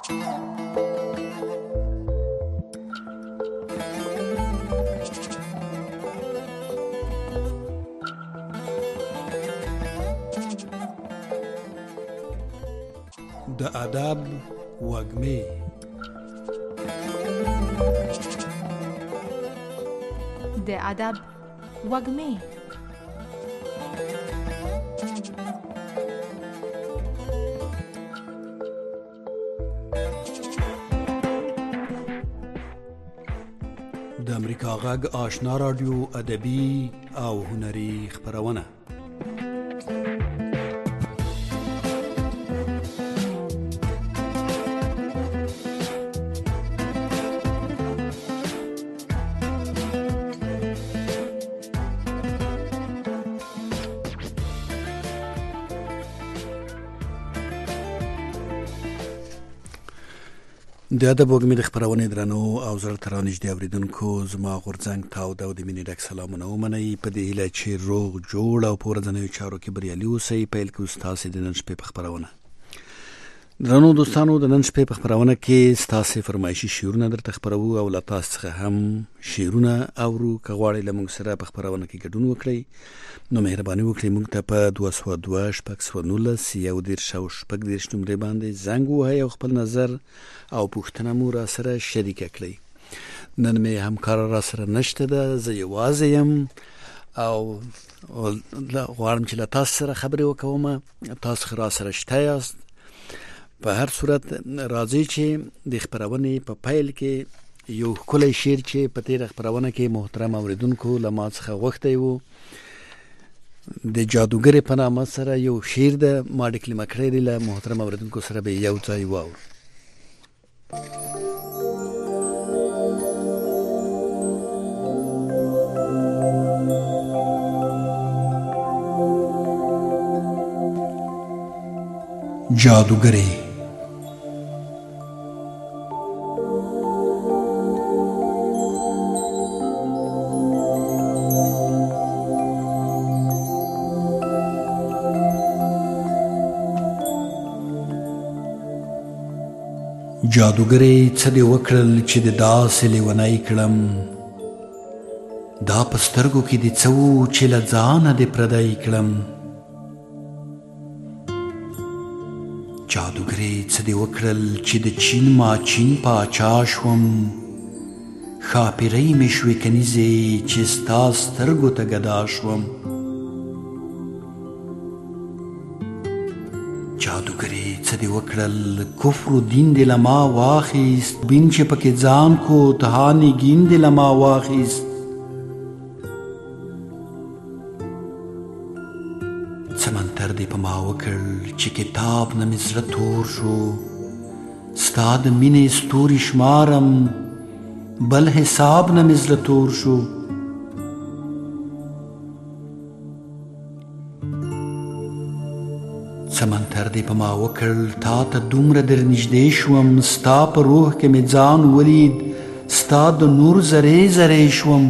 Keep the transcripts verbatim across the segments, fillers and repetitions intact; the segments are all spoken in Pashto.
د ادب وږمې د ادب وږمې د امریکا غږ آشنا رادیو ادبي او هنري خپرونه. د ادب وږمې د خپرونې درنو او زړه ته رانږدې اورېدونکو، زما غورځنګ تاوده او د مینې ډک سلامونه ومنئ. په دې هیله چې روغ جوړ او په ورځنیو چارو کې بریالي اوسئ. پیل کوو ستاسې د نن شپې په خپرونه. درنو دوستانو، د نن شپې په خپرونه کې ستاسې فرمایشي شعرونه درته خپروو او له تاسو څخه هم شعرونه اورو. که غواړئ له موږ سره په خپرونه کې ګډون وکړئ نو مهرباني وکړئ موږ ته په دوه سوه دوه شپږ سوه نولس یو دېرش او شپږ دېرش نمرې باندې زنګ ووهئ او خپل نظر او پوښتنه مو را سره شریکه کړئ. نن مې همکار را سره نشته ده، زه یوازې یم او غواړم چې له تاسو سره خبرې وکوم. تاسو را سره شته یاست. په هر صورت راځئ چې د خپرونې په پیل کې یو ښکلی شعر چې په تېره خپرونه کې محترم اورېدونکو له ما څخه غوښتی و، د جادوګرې په نامه سره یو شعر ده، ما ډکلمه کړی دی. له محترم اورېدونکو سره به یو ځای واورو. جادوگری جادوگری څه دې وکړل چې د داسې لیونی کړم، دا په سترګو کې دې څه و چې له ځانه دې پردی کړم. جادوګرې څه دې وکړل چې د چین ما چین پاچا شوم، ښاپیرۍ مې شوې کنیزې چې ستا سترګو ته ګدا شوم. جادوګرې څه دې وکړل کفر و دین دې له ما واخیست، بین چې پکې ځان کو تهانې ګین دې له ما واخیست. سمندر دې په ما وکړ چې کتاب نه مې زړه تور شو، ستا د مینې ستوري شمارم بل حساب نه مې زړه تور شو. سمندر دې په ما وکړ تا ته دومره در نږدې شوم، ستا په روح کې مې ځان ولید ستا د نور ذرې ذرې شوم.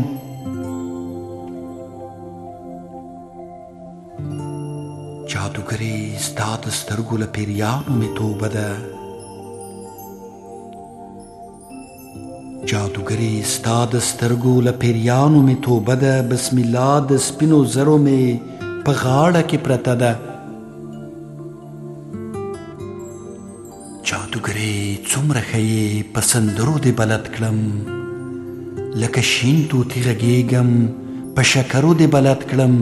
جادوګرې ستا د سترګو له پیریانو مې توبه ده، جادوګرې ستا د سترګو له پیریانو مې توبه ده، بسم الله د سپینو زرو مې په غاړه کې پرته ده. جادوګرې څومره ښه یې په سندرو دې بلد کړم، لکه شین طوطي غږېږم په شکرو دې بلد کړم.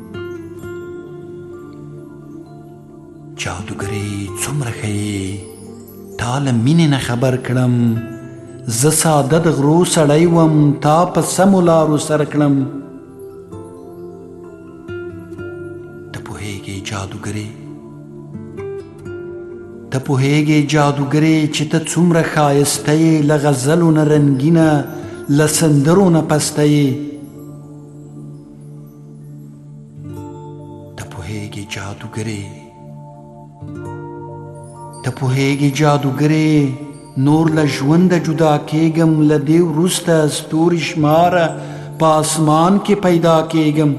جادوګرې څومره ښه یې تا له مینې نه خبر کړم، زه ساده د غرو سړی وم تا په سمو لارو سر کړم. ته پوهېږې جادوګرې ته پوهېږې جادوګرې چې ته څومره ښایسته یې، له غزلو نه رنګینه له سندرو نه پسته یې. ته پوهېږې جادوګرې ته پوهېږې جادوګرې نور له ژونده جدا کېږم، له دې وروسته ستوري شماره په اسمان کې پیدا کېږم.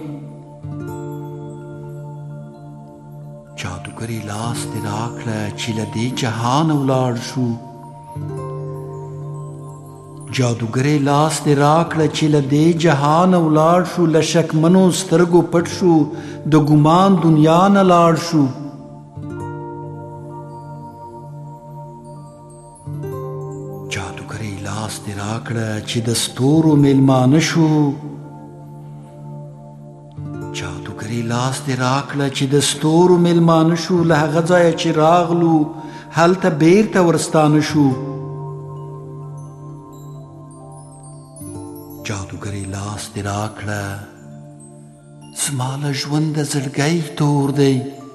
جادوګرې لاس دې راکړه چې له دې جهانه ولاړ شو، جادوګرې لاس دې راکړه چې له دې جهان ولاړ شو، له شکمنو سترګو پټ شو، د ګمان دنیا نه لاړ شو. جادوګرې لاس دې راکړه چې د ستورو میلمانه شو. جادوګرې لاس دې راکړه چې د ستورو میلمانه شو، له هغه ځایه چې راغلو هلته بیرته ورستانه شو. جادوګرې لاس دې راکړه زما له ژونده زړګی تور دی.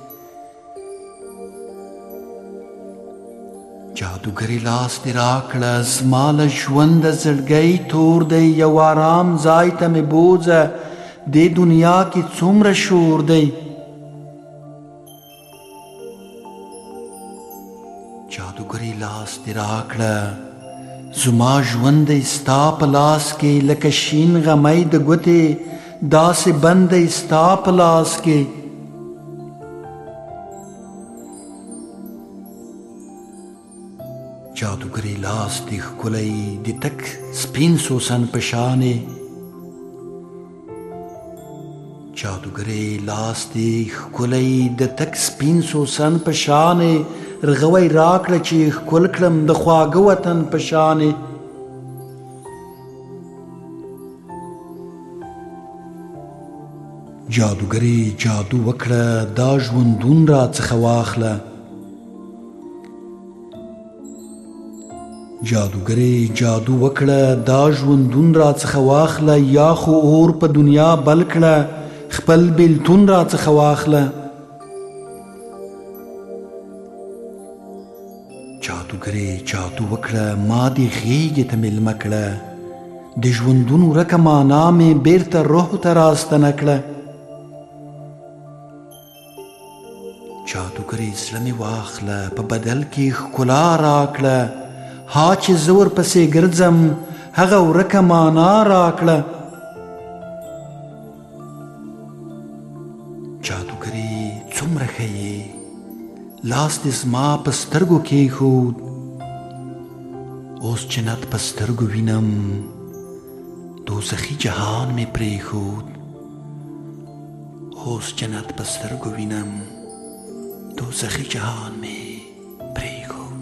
جادوګرې لاس دې راکړه زما له ژونده زړګی تور دی. یو آرام ځای ته مې بوځه، دې دنیا کې څومره شور دی. جادوګرې لاس دې راکړه زما ژوند دی ستا په لاس کې، لکه شین غمی د ګوتې داسې بند دی ستا په لاس کې. جادوګرې لاس دې ښکلی د تک سپین سوسن په شانې. جادوګرې لاس دې ښکلی د تک سپین سوسن په شانې، رغوی راکړه چې ښکل کړم د خواږه وطن په شانې. جادوګرې جادو وکړه دا ژوندون را څخه واخله. جادوګرې جادو وکړه دا ژوندون را څخه واخله، یا خو اور په دنیا بل کړه خپل بیلتون را څخه واخله. جادوګرې جادو وکړه ما دې غېږې ته مېلمه کړه، د ژوندون ورکه معنا مې بیرته روح ته راستنه کړه. جادوګرې زړه مې واخله په بدل کې ښکلا راکړه، ها چې زه ورپسې ګرځم هغه ورکه معنا راکړه. جادوګرې څومره ښه یې، لاس دې زما په سترګو کېښود، اوس جنت په سترګو وینم دوزخي جهان مې پرېښود. اوس جنت په سترګو وینم دوزخي جهان مې پرېښود.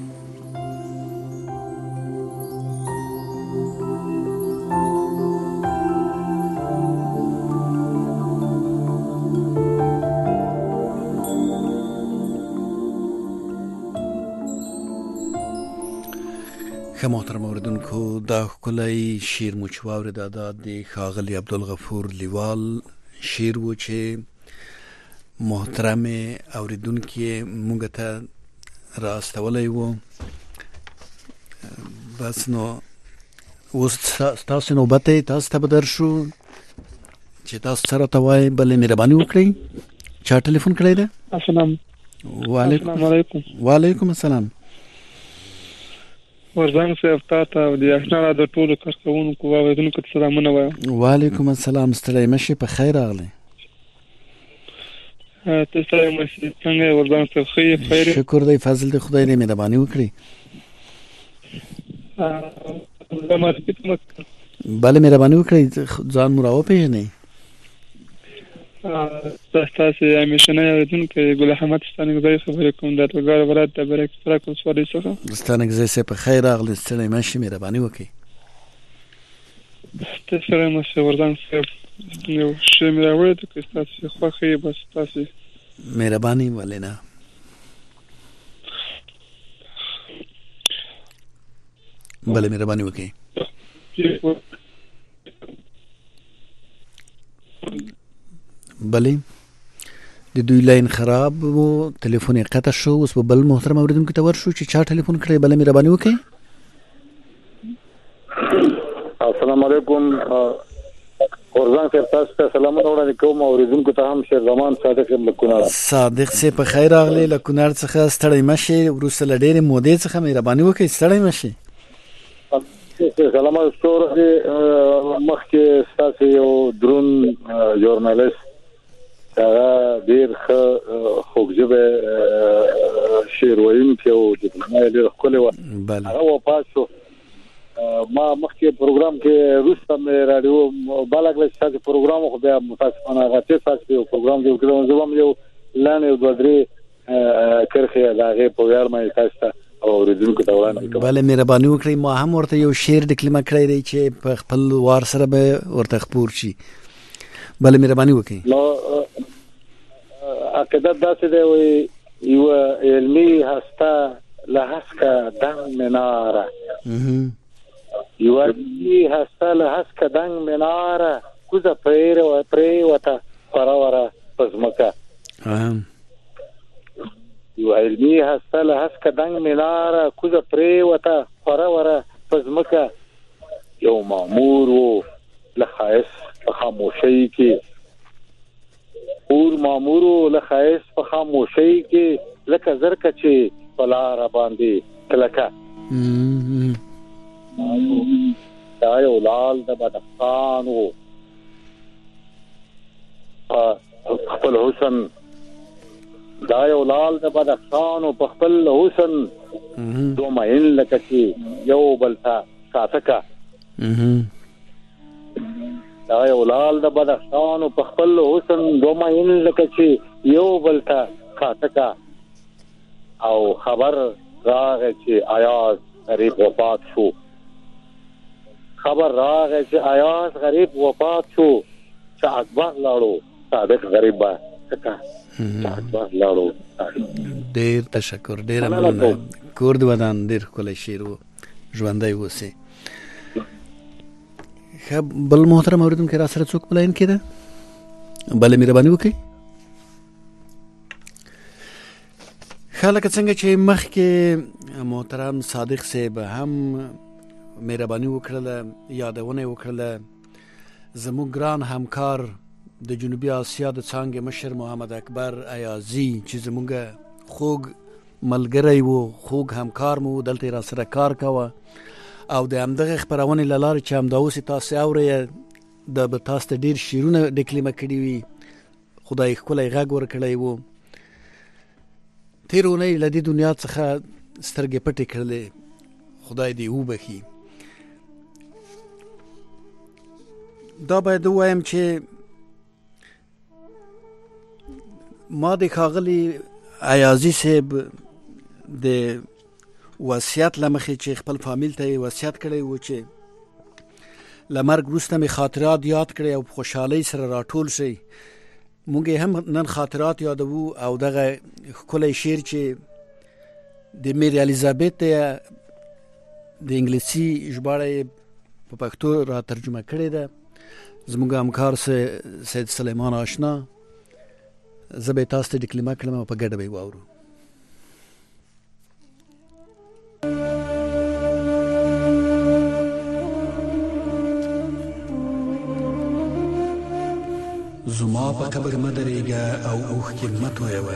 ښه محترم اوریدونکو، دا ښکلی شعر مو چې واورېد دا د ښاغلي عبدالغفور لیوال شعر و چې محترم اوریدونکي موږ ته را استولی و. بس نو اوس ستاسو نوبت دی، تاسو ته به درشو چې تاسو څه راته وایئ. بلې مهرباني وکړئ. چا ټلیفون کړی دی؟ السلام علیکم. وعلیکم السلام. ورزنګ صاحب تا ته او د اشنا د ټولو کارکوونکو او اوریدونکو ته سلامونه وایم. وعلیکم السلام. ستړی مه شئ، په خیر راغلی. ته ستړی مه شئ. څنګه یې ورزنګ صاحب؟ ښه یې؟ خیر یې؟ شکر دی، فضل دی خدای دی. مهرباني وکړئ. بله مهرباني وکړئ، ځان مو راوپېژنئ. تاسو همیشنی اوریدونکی ګل احمد ستانکزی خبرې کوم د اتلګار ولایت د برک فرق ولسوالۍ څخه. ستانکزی صاحب په خیر راغلی. ستړی مه شئ، مهرباني وکړئ. ته ستړی مه شئ ورزنګ صاحب. یو شی مې راوړی دی، که ستاسو خوښ یې بس تاسو. مهرباني. ولې نه. بله مهرباني وکړئ. بله د دوی لاین خراب و، تلیفون یې قطع شو. اوس به بل محترم اوریدونکي ته ورشو چې چا ټلیفون کړی. بله مهرباني وکړئ. السلام علیکم. ورزنګ صاحب تاسو ته سلامونه وړاندې کوم، اوریدونکو ته هم شیر زمان صادق له کونړ. صادق صاحب په خیر راغلی له کونړ څخه. ستړی مه شئ، وروسته له ډېرې مودې څخه مهرباني وکړئ، ستړی مه شئ. سلامات. ستوره مخکې ستاسو یو درون ژورنالیست هغه ډېر ښه خوږژبی شعر ویونکی او ډیپلومه یې ډېره ښکلې وه، هغه وفات شو. ما مخکې پروګرام کې روسته مې رادیو بالاګل چې پروګرام خو بیا متاسفانه غته تاسو پروګرام جوړ کړو زموږ یو لانه یو دوه درې کرخه لاغه په ویار مې تاسو او ورېدونکو ته وړاندې کوم. بله مهرباني وکړئ ما هم ورته یو شعر ډکلیمه کړی دی چې په خپل وار سره به ورته خپور شي. بله مهرباني وکړئ. نو عقیدت داسې دی وایي یو علمي هسته لهسکه دنگ مناره یو علمي هسته لهسکه دنگ مناره کوزه پرې وته پروره پزمکه یو علمي هسته لهسکه دنگ مناره کوزه پرې وته پروره پزمکه یو مامور و لخایس په خاموشۍ کې اور مامور و لخایس په خاموشۍ کې لکه زرکه چې پلار باندې کلکه دا یو لال د بدخان و خپل حسن دا یو لال د بدخان و خپل حسن دومین لکه چې یو بلتا ساتکه دا یو لال د بدخان و خپل حسن دومین لکه چې یو بلتا ساتکه او خبر راغی چې ایاز غریب وفات شو خبر راغی چې ایاز غریب وفات شو چې اکبر لاړو صادق غریب با څنګه چې اکبر لاړو. ډیر تشکر ډیر مننه کور د ودان ډیر کولای شیر و ژوندۍ اوسئ. خب بل محترم اوریدونکو را سره څوک بلاین کړه بل مهرباني وکړئ. خلک څنګه چې مخکې محترم صادق صاحب هم مهرباني وکړله یادونه وکړله زموږ ګران همکار د جنوبي اسیا د څانګې مشر محمد اکبر ایازي چې زموږ خوږ ملګری و خوږ همکار مو دلته را سره کار کوه او د همدغه خپرونې له لارې چې همدا اوس تاسو اورئ د به تاسو ته ډېر شعرونه ډکلیمه کړي وي خدای ښکلی غږ ورکړی و. تیر اونۍ له دې دنیا څخه سترګې پټې کړلې خدای دې وبخي. دا باید ووایم چې ما د ښاغلي ایازي صاحب د وصیت له مخې چې خپل فامیل ته یې وصیت کړی و چې له مرګ وروسته مې خاطرات یاد کړی او په خوشحالۍ سره راټول شئ. مونږ هم نن خاطرات یادوو او دغه ښکلی شعر چې د میر الیزابت د انګلیسي ژباړه یې په پښتو را ترجمه کړې ده زموږ همکار سید سلیمان آشنا. زه به یې تاسو ته ډکلیمه کړم او په ګډه به یې واورو. زما په قبر مدرېږه او اوښکې مه تویوه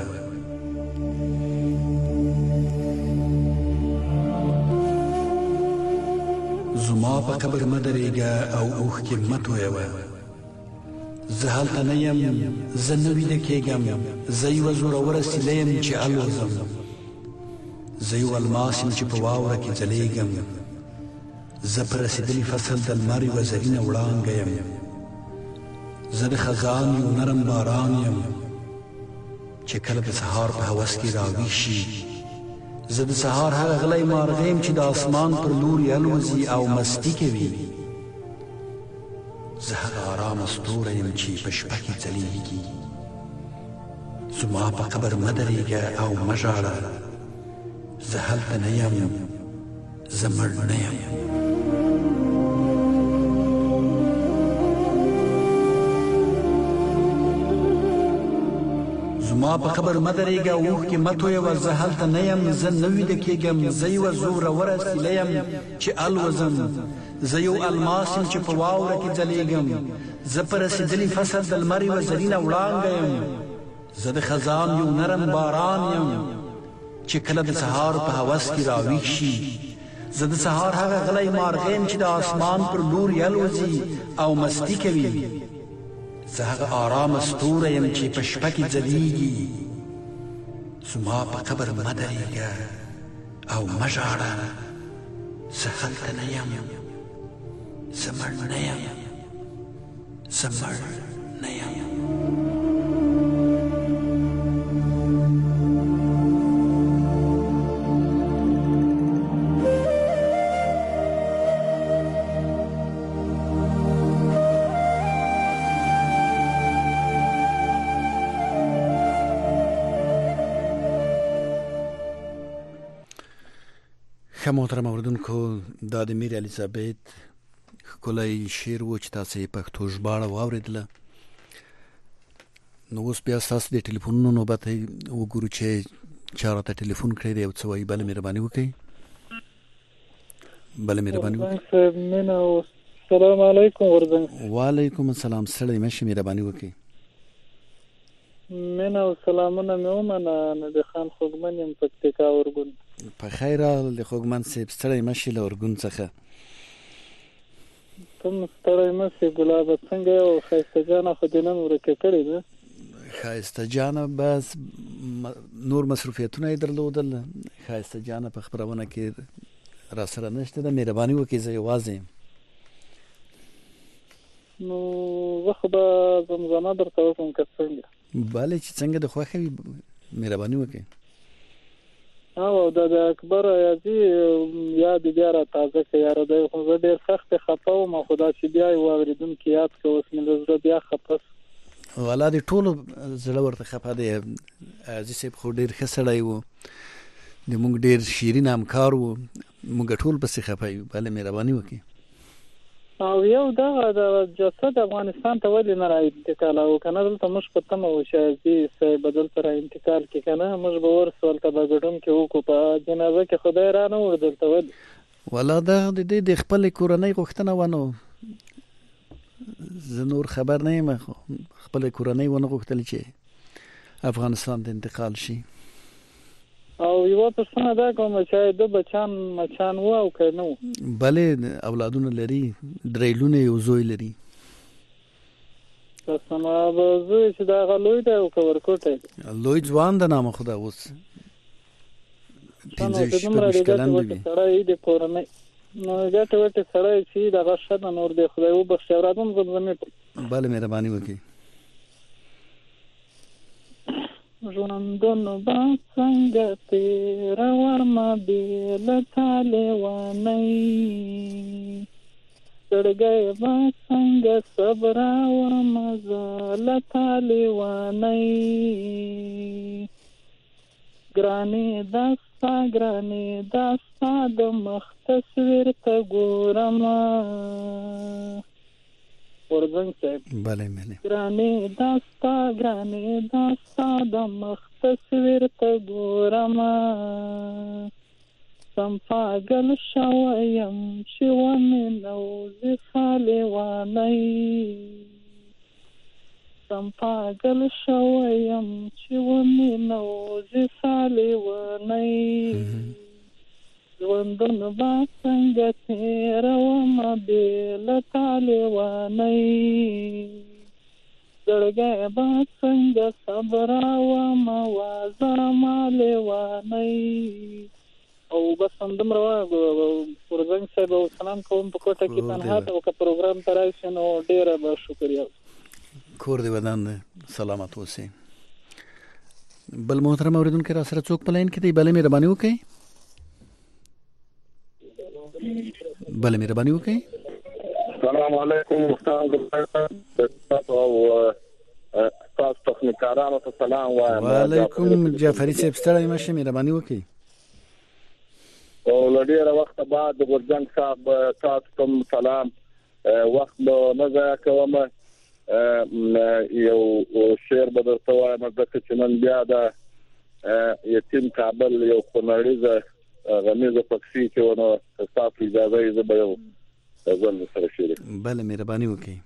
زما په قبر مدرېږه او اوښکې مه تویوه زه هلته نه یم زه نه ویده کېږم زه یوه زوروره سیله یم چې الوزم زه یو الماس یم چې په واوره کې ځلېږم زه په رسېدلي فصل د لمر یوه زرینه وړانګه یم زه د خزان یو نرم باران یم چې کله د سهار په هوس کې راویښي زه د سهار هغه غلی مارغه یم چې د اسمان پر لوري الوزي او مستي کوي زه هغه ارامه ستوری یم چې په شپه کې ځلیږي زما په قبر مه درېږه او مه ژاړه زه هلته نه یم زه مړ نه یم. زما په قبر مه درېږه او اوښکې مه تویوه زه هلته نه یم زه نه ویده کېږم زه یوه زوروره سیله یم چې الوزم زه یو الماس یم چې په واوره کې ځلېږم زه په رسېدلي فصل د لمر یوه زرینه وړانګه یم زه د خزان یو نرم باران یم چې کله د سهار په هوس کې راویښ شي زه د سهار هغه غلی مارغه یم چې د اسمان پر لوري الوزي او مستی کوي زه هغه آرامه ستوری یم چې په شپه کې ځلیږي زما په قبر مه درېږه او مه ژاړه زه هلته نه یم زمړ نه یم زمړ نه یم ښه محترم اوریدونکو دا د میر الیزابت ښکلی شعر و چې تاسو یې پښتو ژباړه واورېدله. نو اوس بیا ستاسو د ټلیفونونو نوبت دی، وګورو چې چا راته ټلیفون کړی دی او څه وایي. بله مهرباني وکړئ. بله مهرباني وکړئ. السلام علیکم ورزنګ. وعلیکم السلام. ستړی مه شئ، مهرباني وکړئ. مینه او سلامونه مې ومنه. نبي خان خوږمن یم، پکتیکا ورګون. په خیر راغلل د خوږمن صاحب. ستړی مه شئ له ورګون څخه. ته هم ستړی مه شئ. ګلابه څنګه یې؟ او ښایسته جانه خو دې نن ورکه کړې ده. ښایسته جانه بس نور مصروفیتونه یې درلودل. ښایسته جانه په خپرونه کې را سره نشته ده. مهرباني وکړئ، زه یوازې یم. نو زه خو به زمزمه درته وکړم که څنګه؟ بله، چې څنګه د خوښه وي مهرباني وکړئ. او دا د اکبر ایازي یاد بیا را تازه کړه. یاره دی خو زه ډېر سخت خفه وم، خو دا چې بیا یې واورېدونکي یاد کړه، اوس مې د زړه بیا خفه شو. والا د ټولو زړه ورته خفه دی. ایازي صاحب خو ډېر ښه سړی و، د موږ ډېر شیرین همکار و، موږ ټول پسې خفه یو. بله مهرباني وکړئ. او یو دغه د جسد افغانستان ته ولې نه را انتقال او که نه دلته موږ په تمه وو چې ایازي صاحب به دلته را انتقال کړي، که نه موږ به ورسو هلته به ګډون کې وکړو په جنازه کې. خدای را نه وړ دلته ولې؟ والا دا د دې د خپلې کورنۍ غوښتنه وه. نو زه نور خبر نه یم. خپلې کورنۍ ونه غوښتل چې افغانستان ته انتقال شي. او یوه پوښتنه دا کوم چې د بچان مچان و او که نه و؟ بلې اولادونه لري، درې لوڼې یو زوی لري. بس نو به زوی چې د هغه لوی دی او که ورکوټی دی؟ لوی ځوان د نامه خدا اوس پنځه ویشت شپږ کلن دی. سړی د کورنۍ نو ګټې وټې سړی چې دغه ښه ده، نور دی خدای وبخښي. او راته هم زمزمې بله مهرباني وکړئ. ژوندون به څنګه تېرومه بې له تا لیونۍ، زړګی به څنګه صبرومه زه له تا لیونۍ، ګرانې دا ستا ګرانې دا ستا د مخ تصویر ته ګورمه. ورزنګ صاحب. بله بله. ګرانې دا ستا ګرانې دا ستا د مخ تصویر ته ګورمه، سم پاګل شوی یم چې ومې نوځي ښه لیونۍ، سم پاګل شوی یم چې ومې نوځي ښه لیونۍ، ژوندون به څنګه تېرومه بې له تا لیونۍ، زړګی به څنګه صبرومه وازمه لیونۍ. او بس همدومره وه ورزنګ صاحب. او سلام کوم په کوټه کې تنها ته، او که پروګرام ته راشي نو ډېره به شکریه. کور دې ودان دی، سلامت اوسئ. بل محترم اورېدونکی را سره څوک په لاین کې دی؟ بله مهرباني وکړئ. بله مهرباني وکړئ. السلام علیکم استاد او تاسو تخنیکارانو ته سلام وایم. وعلیکم جعفري صاحب. ستړی مه شئ، مهرباني وکړئ. او له ډېره وخته بعد د ګرجنګ صاحب تاسو ته سلام. وخت به نه ضایع کوم. یو شعر به درته وایم ځکه چې نن بیا د یتیم کابل یو خونړیزه غمیزه پکسي کې ونه تاسو اجازه یې زه به یو غزل سره شریک. بله مهرباني وکړئ.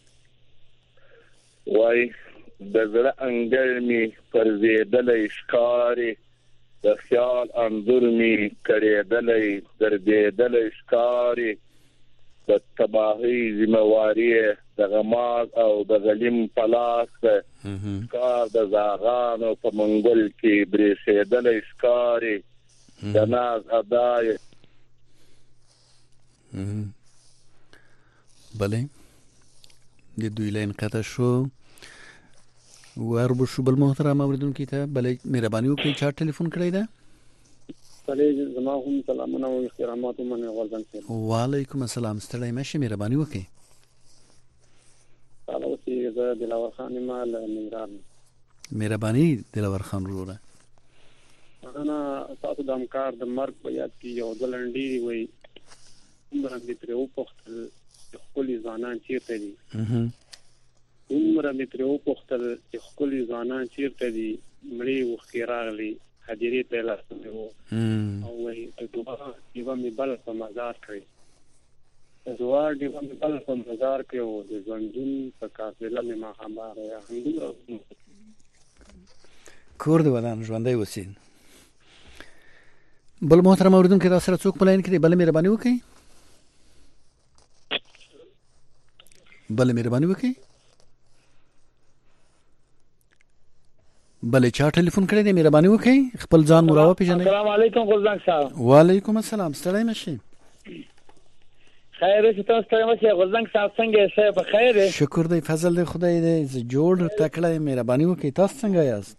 وای د زړه انګړ مې پرځېدلی ښکاري، د خیال انځور مې کړېدلی دردېدلی ښکاري، د تباهۍ ذمهواري د غماز او د غلیم په لاس ده، کار د زاغانو په منګل کې برېښېدلی ښکاري، د ناز ادای بله د دوی لاین قطع شو وربو شو بل محترم اوریدونکو ته بله مهرباني وکړئ چا ټلیفون کړی ده بله زما هم سلامونه او احترامات ومنئ غورځنګ صاحب وعلیکم السلام ستړی مه شئ مهرباني وکړئ تعالی اوسې زه دلاور خان یم له ننګرهار مهرباني دلاور خان وروره انا تاسو د همکار د مرګ په یاد کې یو ځل ډېرې وایي عمره مې ترې وپوښتل چې ښکلي ځوانان چېرته دي عمره مې ترې وپوښتل چې ښکلي ځوانان چېرته دي مړې اوښکې راغلې هدیرې ته یې لاس وو او وایي د دعا ډېوه مې بله په مزار کړې د دعا ډېوه مې بله په مزار کړې او د ژوندون په قافله مې ماښامه یا همدومره کور د ودان ژوندی اوسئ بل محترم اوریدونکو را سره څوک په لاین کې دی بله مهرباني وکړئ بله مهرباني وکړئ بله چا ټلیفون کړی دی مهرباني وکړئ خپل ځان مو راوپېژنئ السلام علیکم غورځنګ صاحب وعلیکم السلام ستړی مه شئ خیر اوسې تاسو ستړی مه شئ غورځنګ صاحب څنګه یې صاحب په خیر یې شکر دی فضل دی خدای دی زه جوړ تکړه یم مهرباني وکړئ تاسو څنګه یاست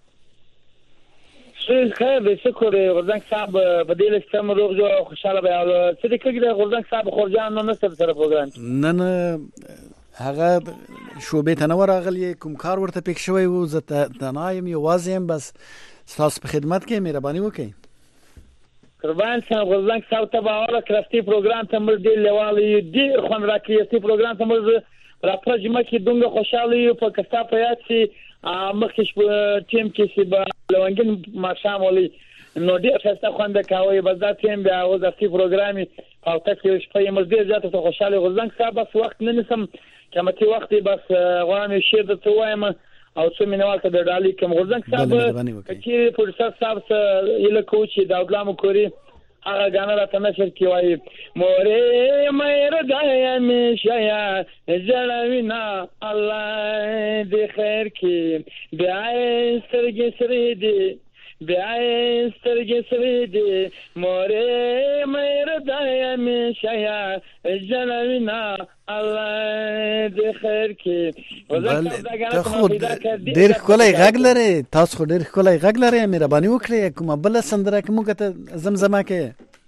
خیر دی شکر دی غورځنګ صاحب په دې لسته مو روغ جوړ او خوشحاله به څه دې کږي دی غورځنګ صاحب خورجان نو نشته سره پروګرام نن هغه شعبې ته نه ورغلی کوم کار ورته پېښ شوی و زه تنها یم یوازې یم بس ستاسو په خدمت کې مهرباني وکړئ قربان صاحب غورځنګ صاحب ته به اوله کرستي پروګرام ته موږ ډېر لیواله یو ډېر خوند راکوي یستي پروګرام ته موږ راپه جمعه کې دومره خوشحاله یو په کستا په یاد چې مخکې ټیم کې چې به لونګین ماښام ولي نو ډېر ښایسته خوند به کوئ بس دا ټیم بیا اوس دستي پروګرام یې او تاسو یو شپه یې موږ ډېر زیاته خوشحاله غورځنګ صاحب بس وخت نه نیسم قیمتي وخت دی بس غواړم یو شعر درته ووایم او څو مینوال ته د ډالۍ کوم غورځنګ صاحب که چیرې پروډوسر صاحب څه هیله کوو چې داود الله مکوري هغه ګانا راته نشر کې وایي مورې مې ردای همیشه یا جړوي نه الله دې خیر کې بیا یې سترګې سرې دي بیا یې سترګې سرې دي مورې مې ردای همیشه یا جړوي نه الله دې خیر کې ته خو ډېر ښکلی غږ لرې تاسو خو ډېر ښکلی غږ لرې مهرباني وکړئ کومه بله سندره که موږ ته زمزمه کې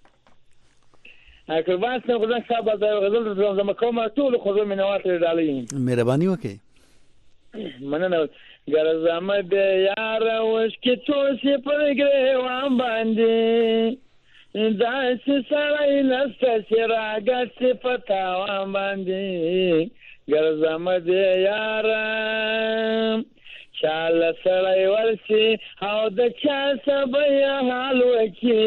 قربان صاحب غورځنګ صاحب د غزل زمزمه کوم ټولو ښځو مینوال ته ډالۍ مهرباني وکړئ مننه ګرځمه د یار اوښکې څوسې پر ګریوان باندې داسې سړی نسته چې راګډ سي په تاوان باندې ګرځمه د یاره چاله سړی ورسي او د چا سبه یې حال وکړي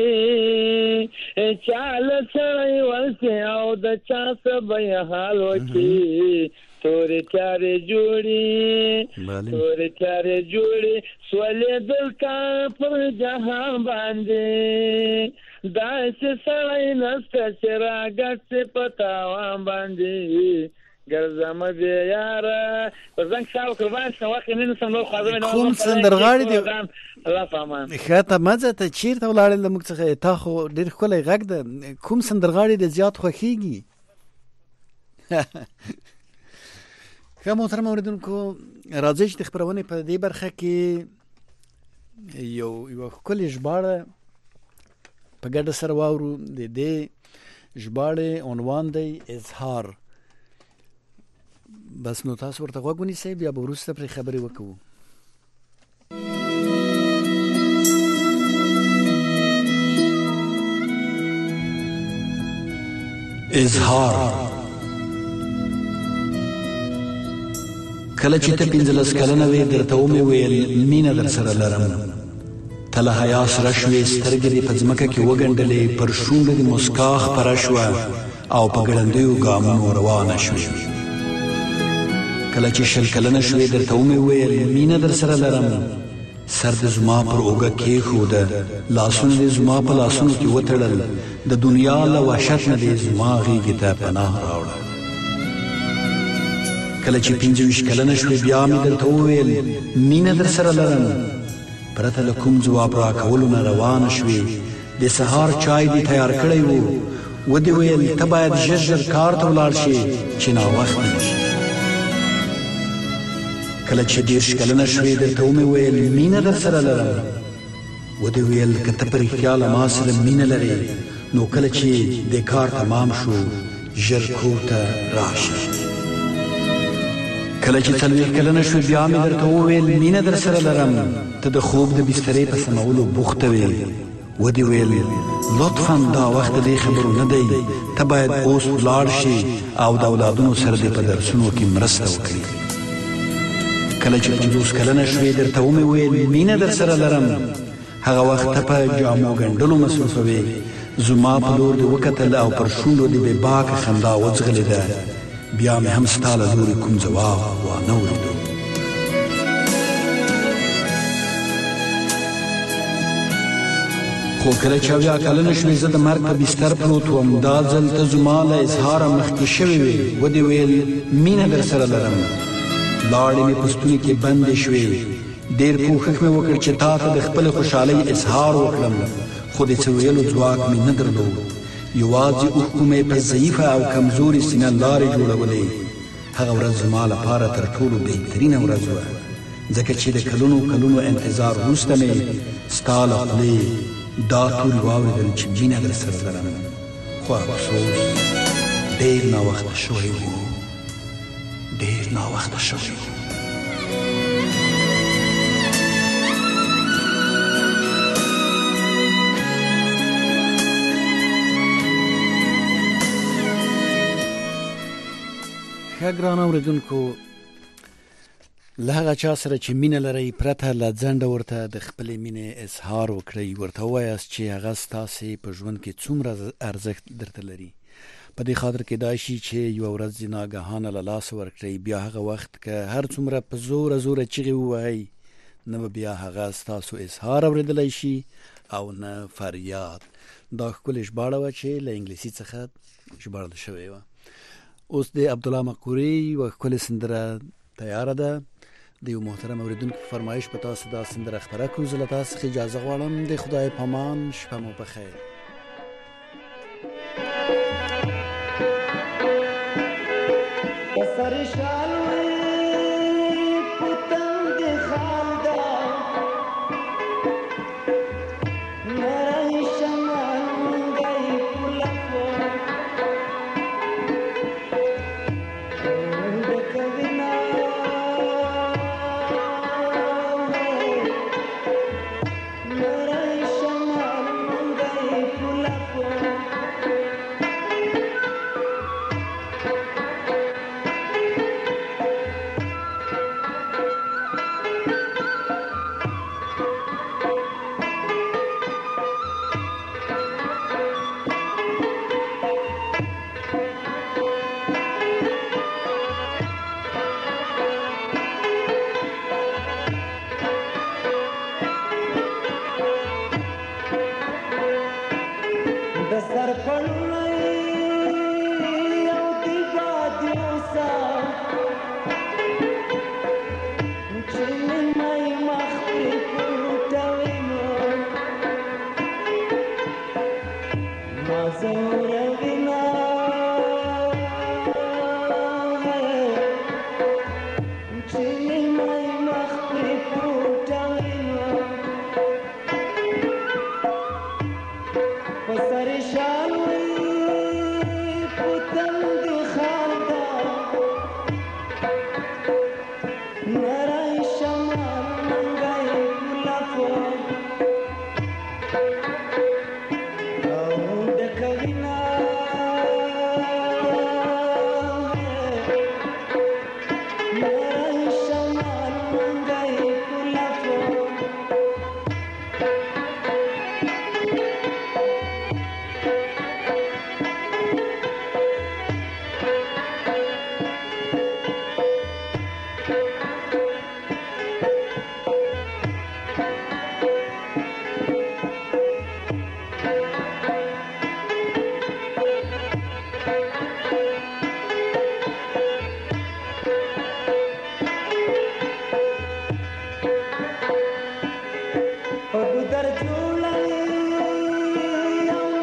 چاله سړی ورسي او د چا سبه یې حال وکړي تورې تیارې جوړې تورې تیارې جوړې سولې دلته پر جهان باندې داسې سړی نسته چې راګډ سي په تاوان باندې ګرځمه د یاره غورځنګ صاحب قربان شم وخت یې نه نیسم نور خواږه مې کوم سندرغاړي دی الله په امان ښه ته مه ځه ته چېرته ولاړې له موږ څخه تا خو ډېر ښکلی غږ ده کوم سندرغاړي دی زیات خوښېږي ښه محترم اورېدونکو راځئ چې د خپرونې په دې برخه کې یو یوه ښکلې ژباړه په ګډه سره واورو د دې ژباړې عنوان دی اظهار بس نو تاسو ورته غوږ ونیسئ بیا به وروسته پرې خبرې وکړو اظهار کله چې ته پنځلس کلنه وې درته ومې ویل مینه در سره لرم ته له حیا سره شوې سترګې دې په ځمکه کې وګنډلې پر شونډو دې مسکا خپره شوه او په ګړندیو ګامونو روانه شوې کله چې شل کلنه شوې درته ومې ویل مینه در سره لرم سر دې زما پر اوږه کېښوده لاسونه دې زما په لاسونو کې وتړل د دنیا له وحشت نه دې زما غېږې ته پناه راوړه کله چې پنځه ویشت کلنه شوې بیا مې درته وویل مینه در سره لرم پرته له کوم ځواب راکولو نه روانه شوې د سهار چای دې تیار کړی و ودې ویل ته باید ژر ژر کار ته ولاړ شې چې ناوخته نه شي. کله چې دېرش کلنه شوې درته ومې ویل مینه در سره لرم. ودې ویل که ته په رښتیا له ما سره مینه لرې نو کله چې دې کار تمام شو ژر کور ته راشه. کله چې څلوېښت کلنه شوې بیا مې درته وویل مینه در سره لرم. ته د خوب د بسترې په سمولو بوخته وې. ودې ویل لطفا دا وخت د دې خبرو نه دی، ته باید اوس ولاړ شي او د اولادونو سره دې په درسونو کې مرسته وکړي. کله چې پنځوس کلنه شوې درته ومې ویل مینه در سره لرم. هغه وخت ته په جامو ګنډلو مصروفه وې. زما په لور دې وکتل او پر شونډو دې بې باکه خندا وځغلېده. بیا مې هم ستا له لورې کوم ځواب وانه وریدو. خو کله چې اویا کلنه شوې زه د مرګ په بستر پروت وم. دا ځل ته زما له اظهاره مخکې شوې وې. ودې ویل مینه در سره لرم. لاړې مې په ستوني کې بندې شوې. ډېر کوښښ مې وکړ چې تا ته د خپلې خوشحالۍ اظهار وکړم، خو د څه ویلو ځواک مې نه درلود. یوازې اوښکو مې په ضعیفه او کمزورې سینه لارې جوړولې. هغه ورځ زما لپاره تر ټولو بهترینه ورځ وه، ځکه چې د کلونو کلونو انتظار وروسته مې ستا له خولې دا تورې واورېدل چې مینه در سره لرم. خو افسوس ډېر ناوخته شوی و، ډېر ناوخته شوی و. ښه ګرانه اورېدونکو، له هغه چا سره چې مینه لرئ پرته له ځنډه ورته د خپلې مینې اظهار وکړئ. ورته ووایاست چې هغه ستاسې په ژوند کې څومره ارزښت درته لري. په دې خاطر کېدای شي چې یوه ورځ یې ناګهانه له لاسه ورکړئ. بیا هغه وخت که هر څومره په زوره زوره چیغې ووهئ نه به بیا هغه ستاسو اظهار اورېدلی شي او نه فریاد. دا ښکلې ژباړه وه چې له انګلیسي څخه ژباړل شوې وه. اوس د عبدالله مقوري یوه ښکلې سندره تیاره ده. د یو محترم اورېدونکي په فرمایش به تاسو دا سندره خپره کړو. زه له تاسو څخه اجازه غواړم. د خدای په امان، شپه مو په خیر. Pasare shall we